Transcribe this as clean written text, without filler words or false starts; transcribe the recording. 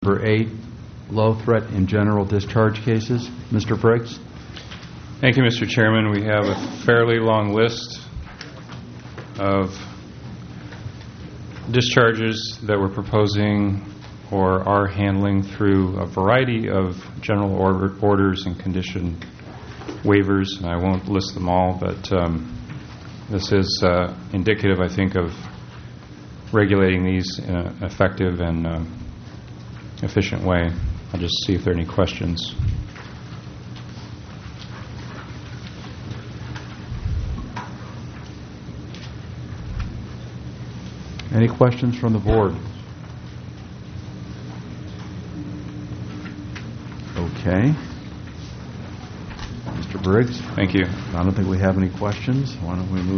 Number 8, low threat in general discharge cases. Mr. Briggs. Thank you, Mr. Chairman. We have a fairly long list of discharges that we're proposing or are handling through a variety of general orders and condition waivers, and I won't list them all, but this is indicative, I think, of regulating these in an effective and efficient way. I'll just see if there are any questions. Any questions from the board? Okay. Mr. Briggs? Thank you. I don't think we have any questions. Why don't we move